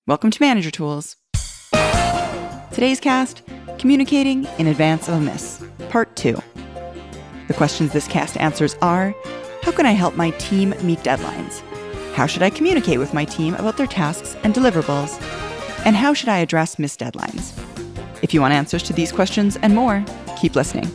Welcome to Manager Tools. Today's cast, Communicating in Advance of a Miss, Part 2. The questions this cast answers are, how can I help my team meet deadlines? How should I communicate with my team about their tasks and deliverables? And how should I address missed deadlines? If you want answers to these questions and more, keep listening.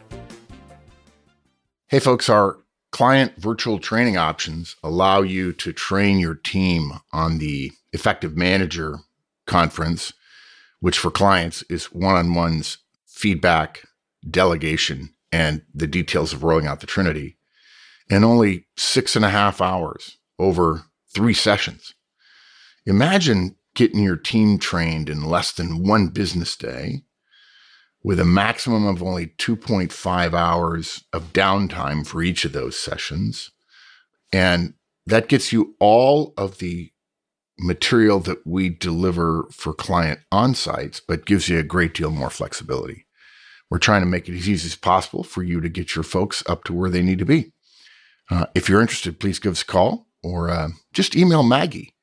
Hey folks, our client virtual training options allow you to train your team on the Effective Manager Conference, which for clients is one-on-ones, feedback, delegation, and the details of rolling out the Trinity in only 6.5 hours over 3 sessions. Imagine getting your team trained in less than 1 business day with a maximum of only 2.5 hours of downtime for each of those sessions. And that gets you all of the material that we deliver for client on-sites, but gives you a great deal more flexibility. We're trying to make it as easy as possible for you to get your folks up to where they need to be. If you're interested, please give us a call or just email Maggie,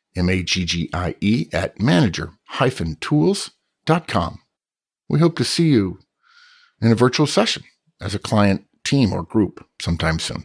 Maggie, at manager-tools.com. We hope to see you in a virtual session as a client team or group sometime soon.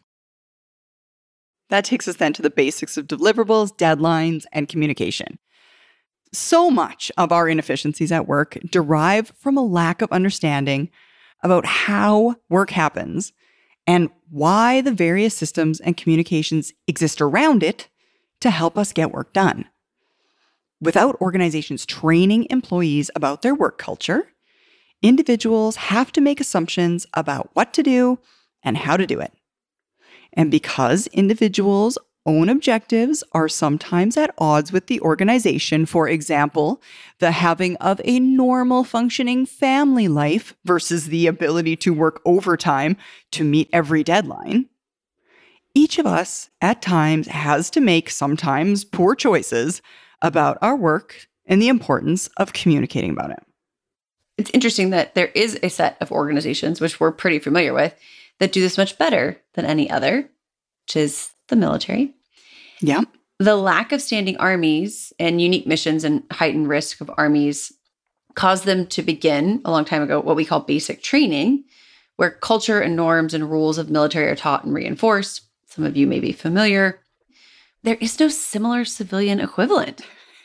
That takes us then to the basics of deliverables, deadlines, and communication. So much of our inefficiencies at work derive from a lack of understanding about how work happens and why the various systems and communications exist around it to help us get work done. Without organizations training employees about their work culture, individuals have to make assumptions about what to do and how to do it. And because individuals' own objectives are sometimes at odds with the organization, for example, the having of a normal functioning family life versus the ability to work overtime to meet every deadline, each of us at times has to make sometimes poor choices about our work and the importance of communicating about it. It's interesting that there is a set of organizations, which we're pretty familiar with, that do this much better than any other, which is the military. Yeah. The lack of standing armies and unique missions and heightened risk of armies caused them to begin a long time ago what we call basic training, where culture and norms and rules of military are taught and reinforced. Some of you may be familiar. There is no similar civilian equivalent.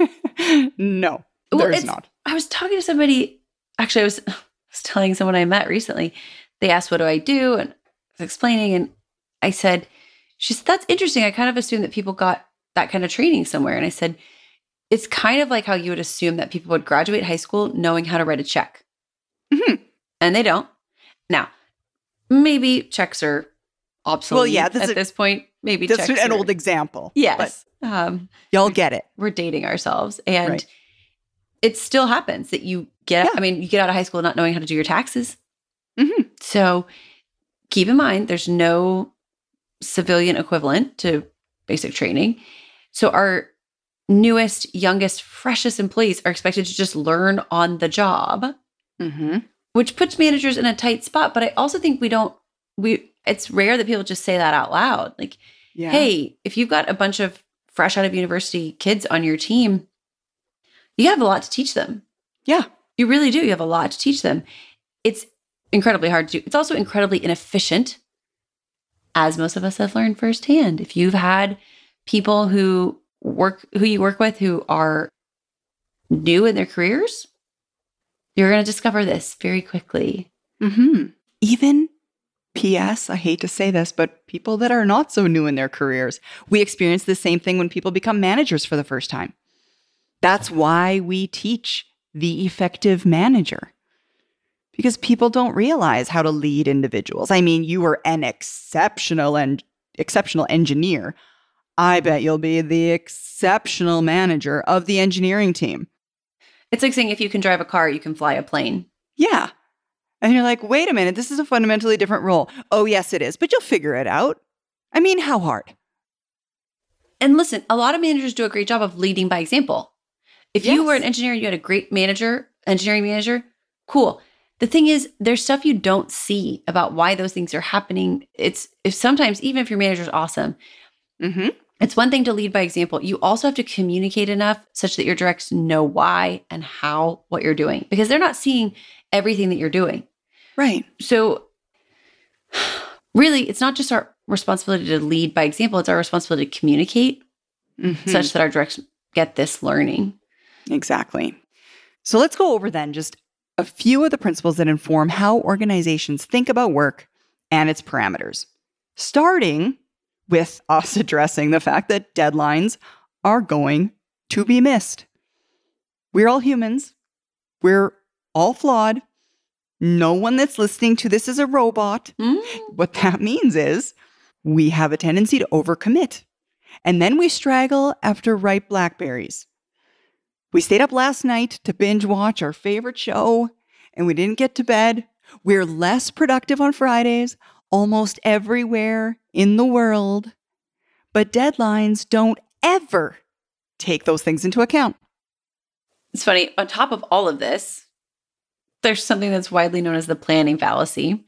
No, there is not. I was talking to somebody, actually I was telling someone I met recently, they asked, what do I do? And I was explaining, and I said, she said, that's interesting. I kind of assumed that people got that kind of training somewhere. And I said, it's kind of like how you would assume that people would graduate high school knowing how to write a check. Mm-hmm. And they don't. Now, maybe checks are obsolete well, yeah, at this point. Maybe that's checks an are, old example. Yes. Y'all get it. We're dating ourselves. And right. It still happens that you get, you get out of high school not knowing how to do your taxes. Mm-hmm. So keep in mind, there's no civilian equivalent to basic training. So our newest, youngest, freshest employees are expected to just learn on the job, which puts managers in a tight spot. But I also think it's rare that people just say that out loud. Like, hey, if you've got a bunch of fresh out of university kids on your team, you have a lot to teach them. Yeah. You really do. You have a lot to teach them. It's incredibly hard to do. It's also incredibly inefficient, as most of us have learned firsthand. If you've had people who you work with who are new in their careers, you're going to discover this very quickly. Mm-hmm. Even P.S., I hate to say this, but people that are not so new in their careers, we experience the same thing when people become managers for the first time. That's why we teach the effective manager. Because people don't realize how to lead individuals. I mean, you are an exceptional engineer. I bet you'll be the exceptional manager of the engineering team. It's like saying if you can drive a car, you can fly a plane. Yeah. And you're like, wait a minute, this is a fundamentally different role. Oh, yes, it is. But you'll figure it out. I mean, how hard? And listen, a lot of managers do a great job of leading by example. If you were an engineer and you had a great engineering manager, cool. The thing is, there's stuff you don't see about why those things are happening. If sometimes, even if your manager's awesome, It's one thing to lead by example. You also have to communicate enough such that your directs know why and how what you're doing, because they're not seeing everything that you're doing. Right. So really, it's not just our responsibility to lead by example. It's our responsibility to communicate such that our directs get this learning. Exactly. So let's go over then just a few of the principles that inform how organizations think about work and its parameters, starting with us addressing the fact that deadlines are going to be missed. We're all humans. We're all flawed. No one that's listening to this is a robot. What that means is we have a tendency to overcommit. And then we straggle after ripe blackberries. We stayed up last night to binge watch our favorite show, and we didn't get to bed. We're less productive on Fridays, almost everywhere in the world. But deadlines don't ever take those things into account. It's funny, on top of all of this, there's something that's widely known as the planning fallacy.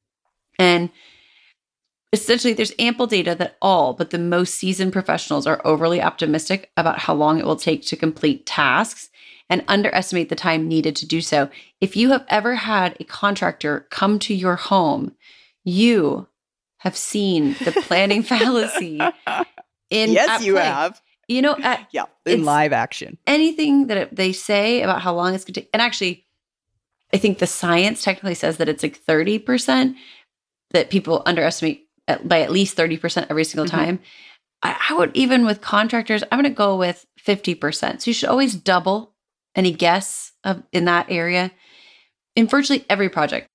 And essentially, there's ample data that all but the most seasoned professionals are overly optimistic about how long it will take to complete tasks and underestimate the time needed to do so. If you have ever had a contractor come to your home, you have seen the planning fallacy in Yes, you play. have. You know, In live action. anything that they say about how long it's going to take. And actually, I think the science technically says that it's like 30% that people underestimate by at least 30% every single time. I would, even with contractors, I'm going to go with 50%. So you should always double any guess in that area. In virtually every project,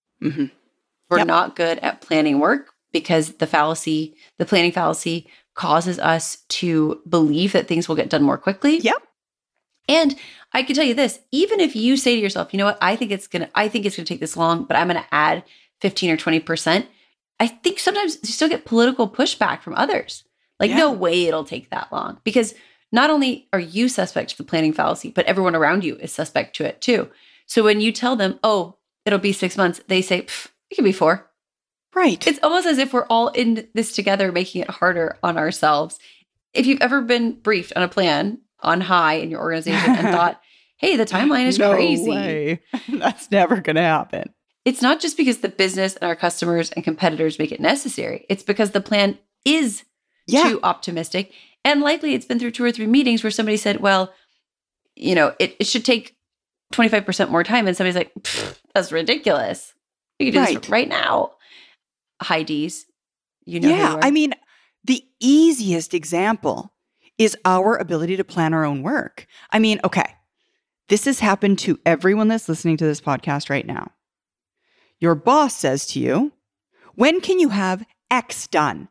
we're not good at planning work because the planning fallacy causes us to believe that things will get done more quickly. Yep. And I can tell you this, even if you say to yourself, you know what, I think it's going to take this long, but I'm going to add 15 or 20%. I think sometimes you still get political pushback from others. Like, no way it'll take that long, because not only are you suspect to the planning fallacy, but everyone around you is suspect to it too. So when you tell them, oh, it'll be 6 months, they say, it could be 4. Right. It's almost as if we're all in this together, making it harder on ourselves. If you've ever been briefed on a plan on high in your organization and thought, hey, the timeline is crazy. No way. That's never going to happen. It's not just because the business and our customers and competitors make it necessary. It's because the plan is too optimistic. And likely it's been through 2 or 3 meetings where somebody said, well, you know, it should take 25% more time. And somebody's like, that's ridiculous. You can do this right now. High D's, you know. Yeah. I mean, the easiest example is our ability to plan our own work. I mean, okay, this has happened to everyone that's listening to this podcast right now. Your boss says to you, when can you have X done?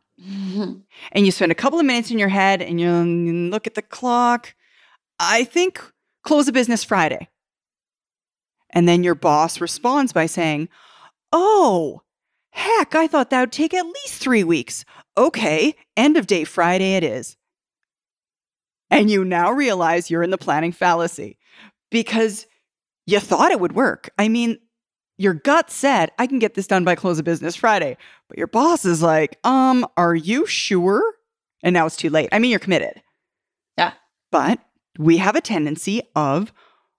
And you spend a couple of minutes in your head and you look at the clock. I think close of business Friday. And then your boss responds by saying, oh, heck, I thought that would take at least 3 weeks. Okay, end of day Friday it is. And you now realize you're in the planning fallacy because you thought it would work. I mean, your gut said, I can get this done by close of business Friday. But your boss is like, are you sure? And now it's too late. I mean, you're committed. Yeah. But we have a tendency of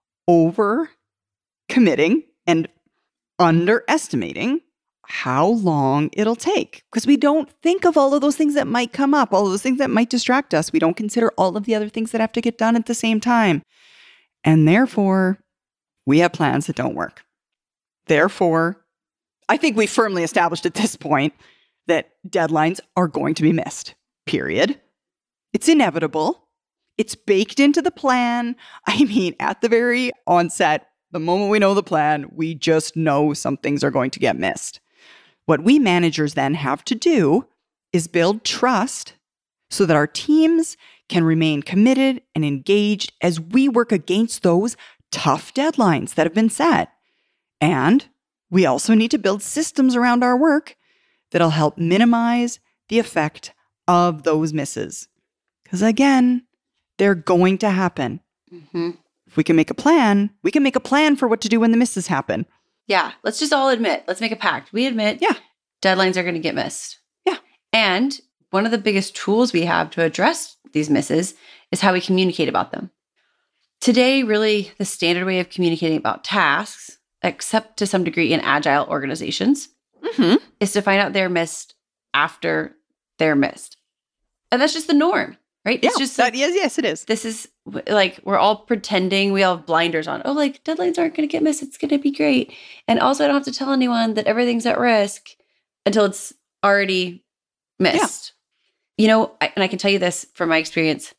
over-committing and underestimating how long it'll take, because we don't think of all of those things that might come up, all of those things that might distract us. We don't consider all of the other things that have to get done at the same time. And therefore, we have plans that don't work. Therefore, I think we firmly established at this point that deadlines are going to be missed, period. It's inevitable. It's baked into the plan. I mean, at the very onset, the moment we know the plan, we just know some things are going to get missed. What we managers then have to do is build trust so that our teams can remain committed and engaged as we work against those tough deadlines that have been set. And we also need to build systems around our work that'll help minimize the effect of those misses. Because again, they're going to happen. If we can make a plan, we can make a plan for what to do when the misses happen. Yeah. Let's just all admit, let's make a pact. We admit deadlines are going to get missed. Yeah. And one of the biggest tools we have to address these misses is how we communicate about them. Today, really, the standard way of communicating about tasks, except to some degree in agile organizations, is to find out they're missed after they're missed. And that's just the norm, right? Yeah, It's just yes, it is. this is like, we're all pretending, we all have blinders on. Oh, like deadlines aren't going to get missed. It's going to be great. And also I don't have to tell anyone that everything's at risk until it's already missed. You know, and I can tell you this from my experience.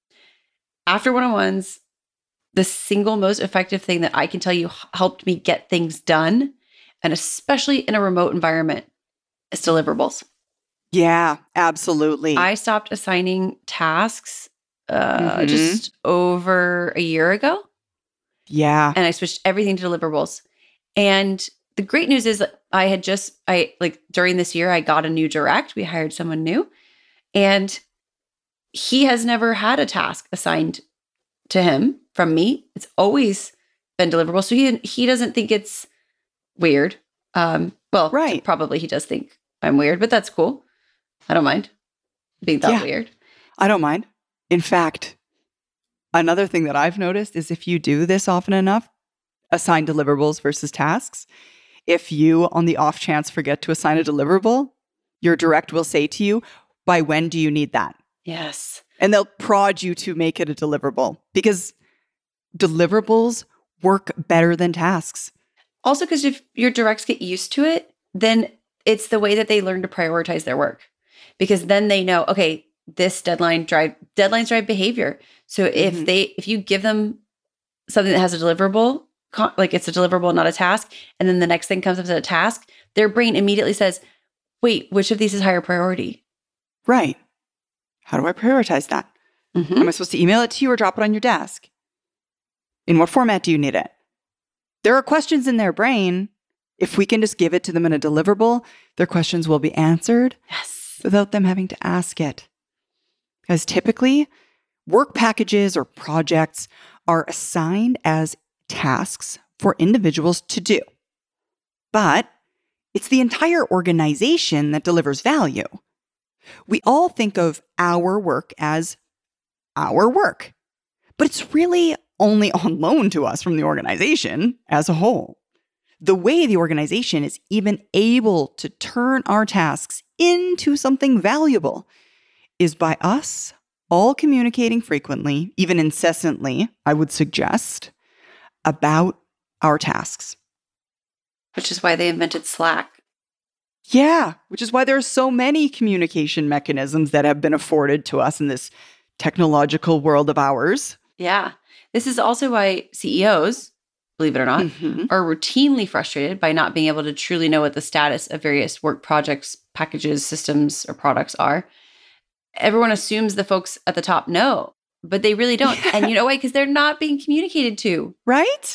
After one-on-ones, the single most effective thing that I can tell you helped me get things done, and especially in a remote environment, is deliverables. Yeah, absolutely. I stopped assigning tasks just over a year ago. Yeah. And I switched everything to deliverables. And the great news is that during this year, I got a new direct. We hired someone new. And he has never had a task assigned to him from me. It's always been deliverable. So he doesn't think it's weird. Right. Probably he does think I'm weird, but that's cool. I don't mind being that weird. I don't mind. In fact, another thing that I've noticed is if you do this often enough, assign deliverables versus tasks, if you, on the off chance, forget to assign a deliverable, your direct will say to you, by when do you need that? Yes. And they'll prod you to make it a deliverable because deliverables work better than tasks. Also, because if your directs get used to it, then it's the way that they learn to prioritize their work. Because then they know, okay, this deadlines drive behavior. So if you give them something that has a deliverable, like it's a deliverable, not a task, and then the next thing comes up as a task, their brain immediately says, wait, which of these is higher priority? Right. How do I prioritize that? Am I supposed to email it to you or drop it on your desk? In what format do you need it? There are questions in their brain. If we can just give it to them in a deliverable, their questions will be answered without them having to ask it. Because typically, work packages or projects are assigned as tasks for individuals to do. But it's the entire organization that delivers value. We all think of our work as our work, but it's really only on loan to us from the organization as a whole. The way the organization is even able to turn our tasks into something valuable is by us all communicating frequently, even incessantly, I would suggest, about our tasks. Which is why they invented Slack. Yeah, which is why there are so many communication mechanisms that have been afforded to us in this technological world of ours. Yeah. This is also why CEOs, believe it or not, are routinely frustrated by not being able to truly know what the status of various work projects, packages, systems, or products are. Everyone assumes the folks at the top know, but they really don't. And you know why? Because they're not being communicated to. Right?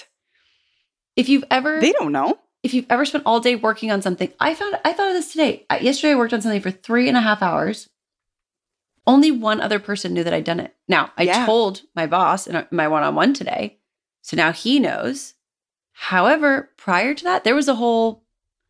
They don't know. If you've ever spent all day working on something, I thought of this today. Yesterday, I worked on something for 3.5 hours. Only one other person knew that I'd done it. Now, I told my boss in my one-on-one today, so now he knows. However, prior to that, there was a whole,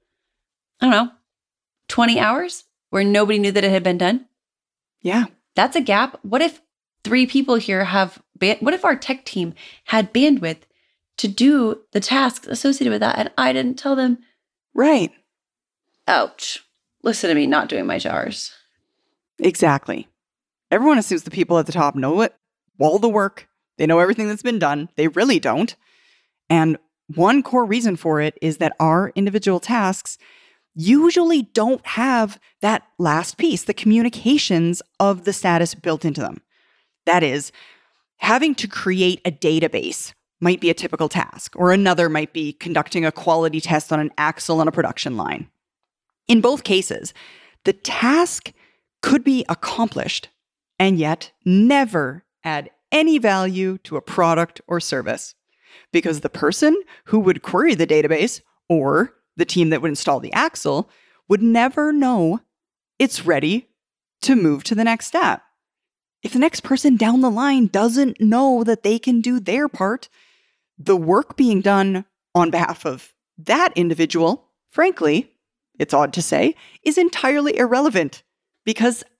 20 hours where nobody knew that it had been done. Yeah. That's a gap. What if 3 people here what if our tech team had bandwidth to do the tasks associated with that and I didn't tell them? Right. Ouch. Listen to me not doing my jars. Exactly. Everyone assumes the people at the top know it, all the work. They know everything that's been done. They really don't. And one core reason for it is that our individual tasks usually don't have that last piece, the communications of the status built into them. That is, having to create a database might be a typical task, or another might be conducting a quality test on an axle on a production line. In both cases, the task could be accomplished and yet never add any value to a product or service, because the person who would query the database or the team that would install the axle would never know it's ready to move to the next step. If the next person down the line doesn't know that they can do their part, the work being done on behalf of that individual, frankly, it's odd to say, is entirely irrelevant, because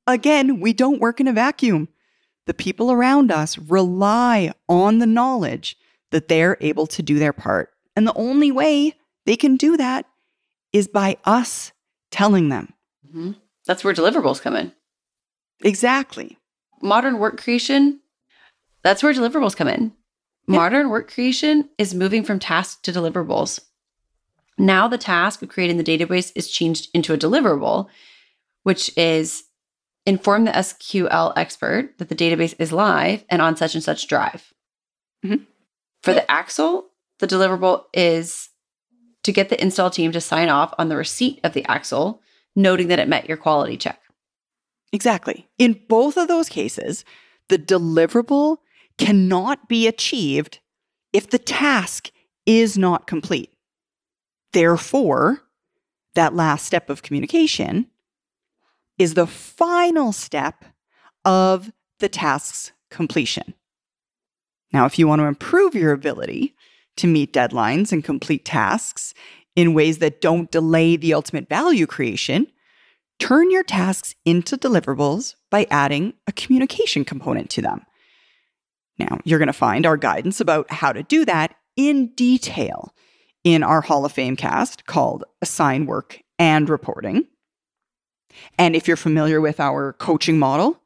Again, we don't work in a vacuum. The people around us rely on the knowledge that they're able to do their part. And the only way they can do that is by us telling them. Mm-hmm. That's where deliverables come in. Exactly. Modern work creation, that's where deliverables come in. Yeah. Modern work creation is moving from task to deliverables. Now the task of creating the database is changed into a deliverable, which is inform the SQL expert that the database is live and on such and such drive. Mm-hmm. For the Axle, the deliverable is to get the install team to sign off on the receipt of the Axle, noting that it met your quality check. Exactly. In both of those cases, the deliverable cannot be achieved if the task is not complete. Therefore, that last step of communication is the final step of the task's completion. Now, if you want to improve your ability to meet deadlines and complete tasks in ways that don't delay the ultimate value creation, turn your tasks into deliverables by adding a communication component to them. Now, you're going to find our guidance about how to do that in detail in our Hall of Fame cast called Assign Work and Reporting. And if you're familiar with our coaching model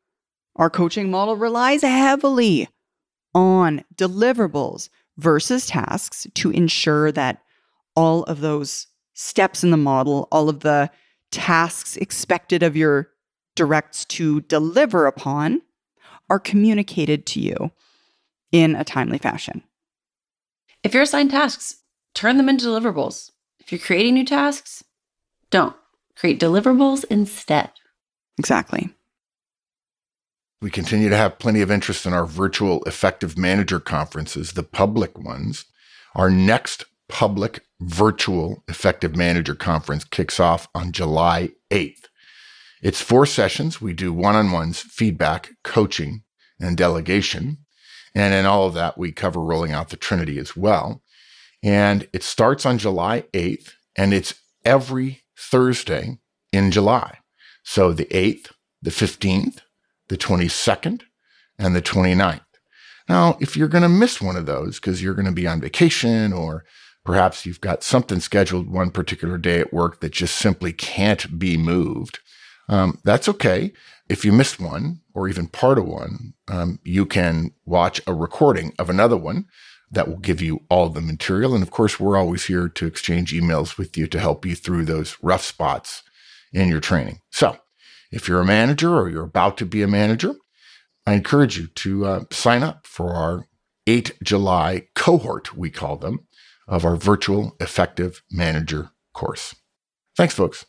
relies heavily on deliverables versus tasks to ensure that all of those steps in the model, all of the tasks expected of your directs to deliver upon are communicated to you in a timely fashion. If you're assigned tasks, turn them into deliverables. If you're creating new tasks, don't. Create deliverables instead. Exactly. We continue to have plenty of interest in our virtual Effective Manager conferences, the public ones. Our next public virtual Effective Manager conference kicks off on July 8th. It's 4 sessions. We do one-on-ones, feedback, coaching, and delegation. And in all of that, we cover rolling out the Trinity as well. And it starts on July 8th, and it's every Thursday in July. So the 8th, the 15th, the 22nd, and the 29th. Now, if you're going to miss one of those because you're going to be on vacation, or perhaps you've got something scheduled one particular day at work that just simply can't be moved, that's okay. If you missed one or even part of one, you can watch a recording of another one that will give you all the material. And of course, we're always here to exchange emails with you to help you through those rough spots in your training. So if you're a manager or you're about to be a manager, I encourage you to sign up for our 8 July cohort, we call them, of our virtual Effective Manager course. Thanks, folks.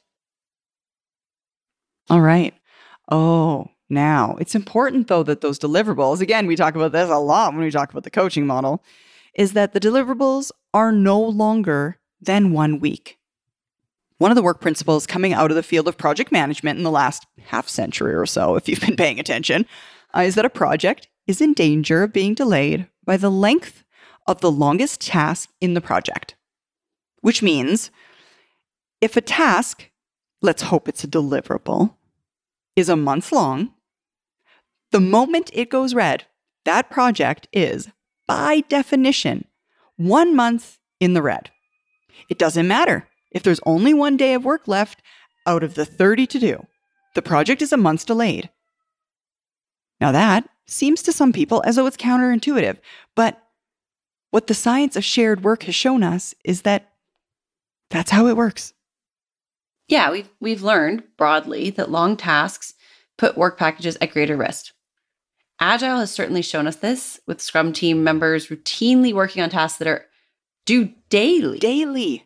All right. Oh, now it's important, though, that those deliverables, again, we talk about this a lot when we talk about the coaching model, is that the deliverables are no longer than 1 week. One of the work principles coming out of the field of project management in the last half century or so, if you've been paying attention, is that a project is in danger of being delayed by the length of the longest task in the project. Which means if a task, let's hope it's a deliverable, is a month long, the moment it goes red, that project is, by definition, 1 month in the red. It doesn't matter if there's only 1 day of work left out of the 30 to do. The project is a month delayed. Now that seems to some people as though it's counterintuitive, but what the science of shared work has shown us is that that's how it works. Yeah, we've learned broadly that long tasks put work packages at greater risk. Agile has certainly shown us this, with Scrum team members routinely working on tasks that are due daily.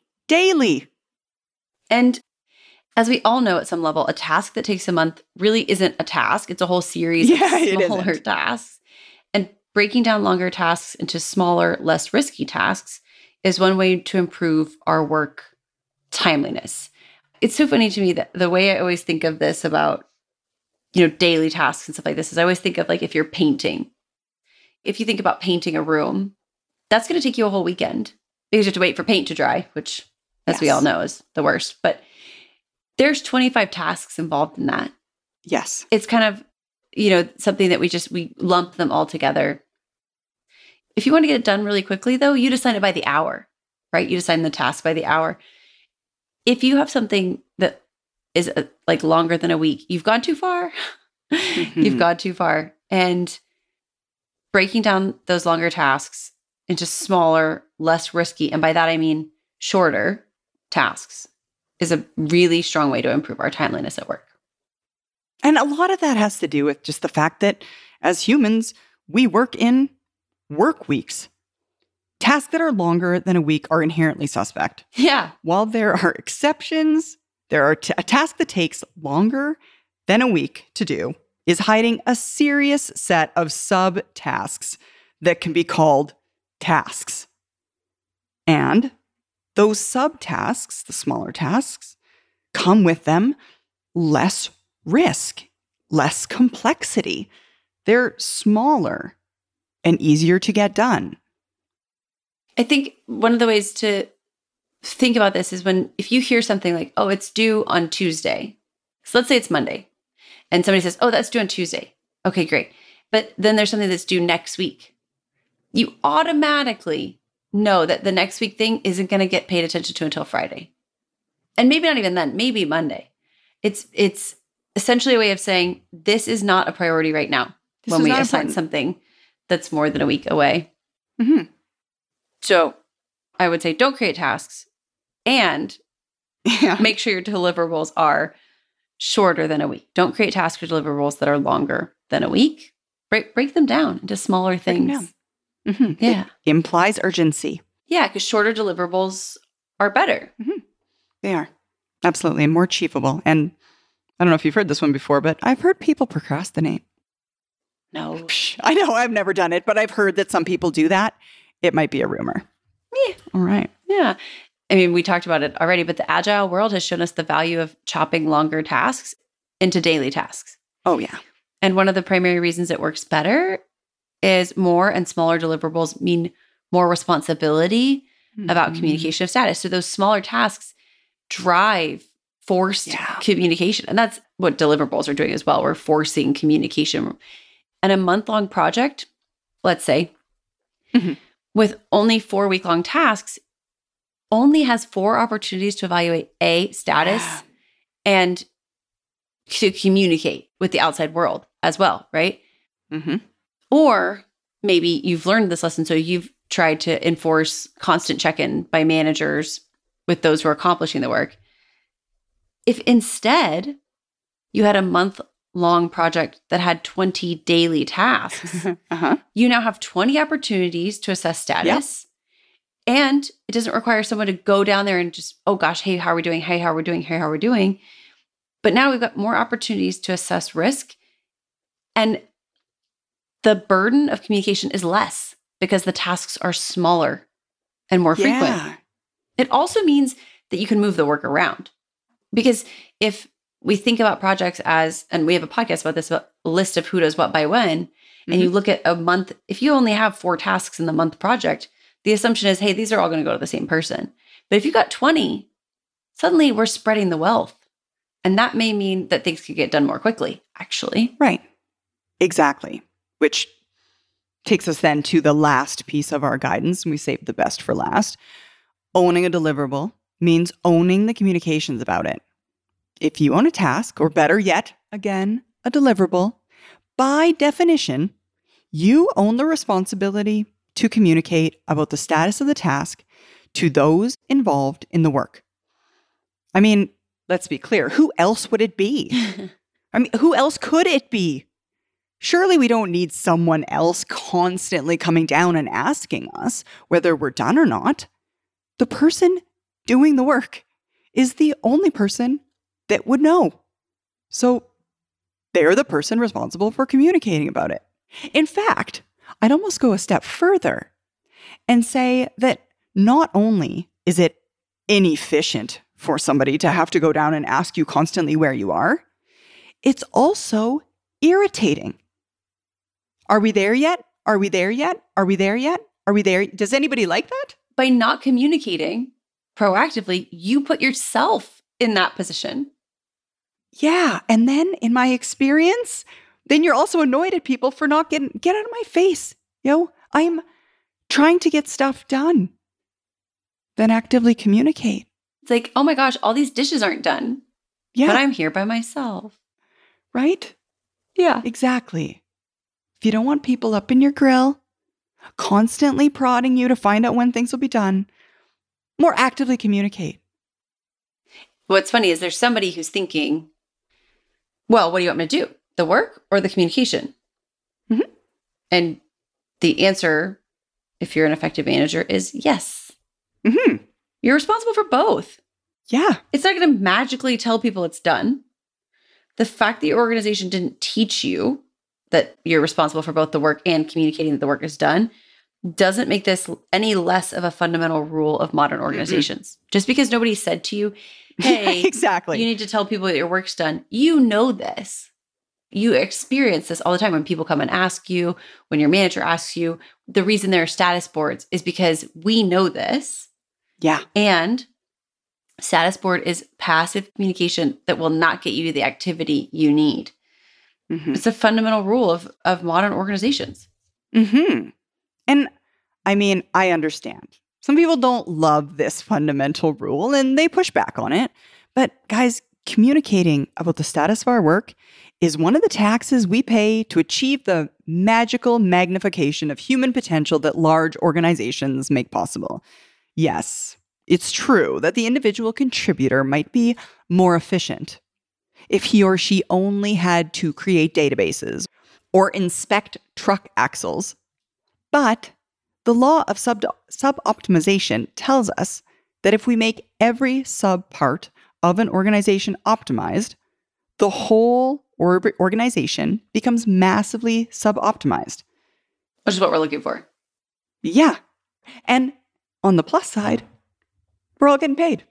And as we all know at some level, a task that takes a month really isn't a task. It's a whole series of smaller tasks. And breaking down longer tasks into smaller, less risky tasks is one way to improve our work timeliness. It's so funny to me that the way I always think of this about, daily tasks and stuff like this is I always think of like if you're painting. If you think about painting a room, that's going to take you a whole weekend because you have to wait for paint to dry, which, as we all know, is the worst. But there's 25 tasks involved in that. Yes. It's kind of, something that we lump them all together. If you want to get it done really quickly, though, you assign it by the hour, right? You assign the task by the hour. If you have something that is like longer than a week, you've gone too far. You've gone too far. And breaking down those longer tasks into smaller, less risky, and by that I mean shorter tasks, is a really strong way to improve our timeliness at work. And a lot of that has to do with just the fact that as humans, we work in work weeks. Tasks that are longer than a week are inherently suspect. Yeah. While there are exceptions, there are a task that takes longer than a week to do is hiding a serious set of subtasks that can be called tasks. And those subtasks, the smaller tasks, come with them less risk, less complexity. They're smaller and easier to get done. I think one of the ways to think about this is if you hear something like, oh, it's due on Tuesday. So let's say it's Monday. And somebody says, oh, that's due on Tuesday. Okay, great. But then there's something that's due next week. You automatically know that the next week thing isn't going to get paid attention to until Friday. And maybe not even then, maybe Monday. It's essentially a way of saying, this is not a priority right now when we assign something that's more than a week away. Mm-hmm. So I would say don't create tasks and make sure your deliverables are shorter than a week. Don't create tasks or deliverables that are longer than a week. Break them down into smaller things. Mm-hmm. Yeah. It implies urgency. Yeah, because shorter deliverables are better. Mm-hmm. They are. Absolutely. And more achievable. And I don't know if you've heard this one before, but I've heard people procrastinate. No. I know I've never done it, but I've heard that some people do that. It might be a rumor. Yeah. All right. Yeah. I mean, we talked about it already, but the agile world has shown us the value of chopping longer tasks into daily tasks. Oh, yeah. And one of the primary reasons it works better is more and smaller deliverables mean more responsibility about communication of status. So those smaller tasks drive forced communication. And that's what deliverables are doing as well. We're forcing communication. And a month-long project, let's say, with only 4-week-long tasks, only has 4 opportunities to evaluate A, status, and to communicate with the outside world as well, right? Mm-hmm. Or maybe you've learned this lesson, so you've tried to enforce constant check-in by managers with those who are accomplishing the work. If instead you had a month-long project that had 20 daily tasks, you now have 20 opportunities to assess status. And it doesn't require someone to go down there and just, oh gosh, hey, how are we doing? Hey, how are we doing? Hey, how are we doing? But now we've got more opportunities to assess risk. And the burden of communication is less because the tasks are smaller and more frequent. It also means that you can move the work around. Because if we think about projects as, and we have a podcast about this, about a list of who does what by when, and you look at a month, if you only have 4 tasks in the month project, the assumption is, hey, these are all going to go to the same person. But if you got 20, suddenly we're spreading the wealth. And that may mean that things could get done more quickly, actually. Right. Exactly. Which takes us then to the last piece of our guidance, and we saved the best for last. Owning a deliverable means owning the communications about it. If you own a task, or better yet, again, a deliverable, by definition, you own the responsibility to communicate about the status of the task to those involved in the work. I mean, let's be clear. Who else would it be? I mean, who else could it be? Surely we don't need someone else constantly coming down and asking us whether we're done or not. The person doing the work is the only person that would know. So they're the person responsible for communicating about it. In fact, I'd almost go a step further and say that not only is it inefficient for somebody to have to go down and ask you constantly where you are, it's also irritating. Are we there yet? Are we there yet? Are we there yet? Are we there? Does anybody like that? By not communicating proactively, you put yourself in that position. Yeah. And then in my experience, then you're also annoyed at people for not get out of my face. I'm trying to get stuff done. Then actively communicate. It's like, oh my gosh, all these dishes aren't done. Yeah. But I'm here by myself. Right? Yeah. Exactly. If you don't want people up in your grill, constantly prodding you to find out when things will be done, more actively communicate. What's funny is there's somebody who's thinking, well, what do you want me to do? The work or the communication? Mm-hmm. And the answer, if you're an effective manager, is yes. Mm-hmm. You're responsible for both. Yeah. It's not going to magically tell people it's done. The fact that your organization didn't teach you that you're responsible for both the work and communicating that the work is done doesn't make this any less of a fundamental rule of modern organizations. Mm-hmm. Just because nobody said to you, hey, exactly, you need to tell people that your work's done. You know this. You experience this all the time when people come and ask you, when your manager asks you. The reason there are status boards is because we know this. Yeah. And status board is passive communication that will not get you to the activity you need. Mm-hmm. It's a fundamental rule of modern organizations. Mm-hmm. And I mean, I understand. Some people don't love this fundamental rule and they push back on it. But guys, communicating about the status of our work is one of the taxes we pay to achieve the magical magnification of human potential that large organizations make possible. Yes, it's true that the individual contributor might be more efficient if he or she only had to create databases or inspect truck axles. But the law of sub-optimization tells us that if we make every sub-part of an organization optimized, the whole organization becomes massively sub-optimized. Which is what we're looking for. Yeah. And on the plus side, we're all getting paid.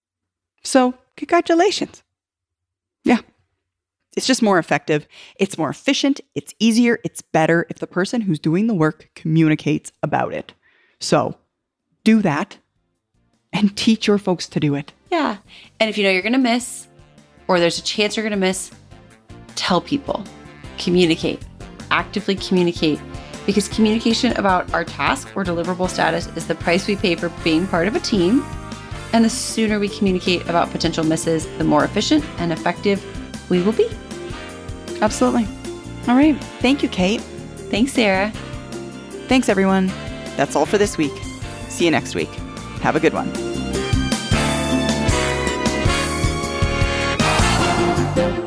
So congratulations. Yeah. It's just more effective. It's more efficient. It's easier. It's better if the person who's doing the work communicates about it. So do that and teach your folks to do it. Yeah. And if you know you're going to miss, or there's a chance you're going to miss, tell people. Communicate. Actively communicate. Because communication about our task or deliverable status is the price we pay for being part of a team. And the sooner we communicate about potential misses, the more efficient and effective we will be. Absolutely. All right. Thank you, Kate. Thanks, Sarah. Thanks, everyone. That's all for this week. See you next week. Have a good one.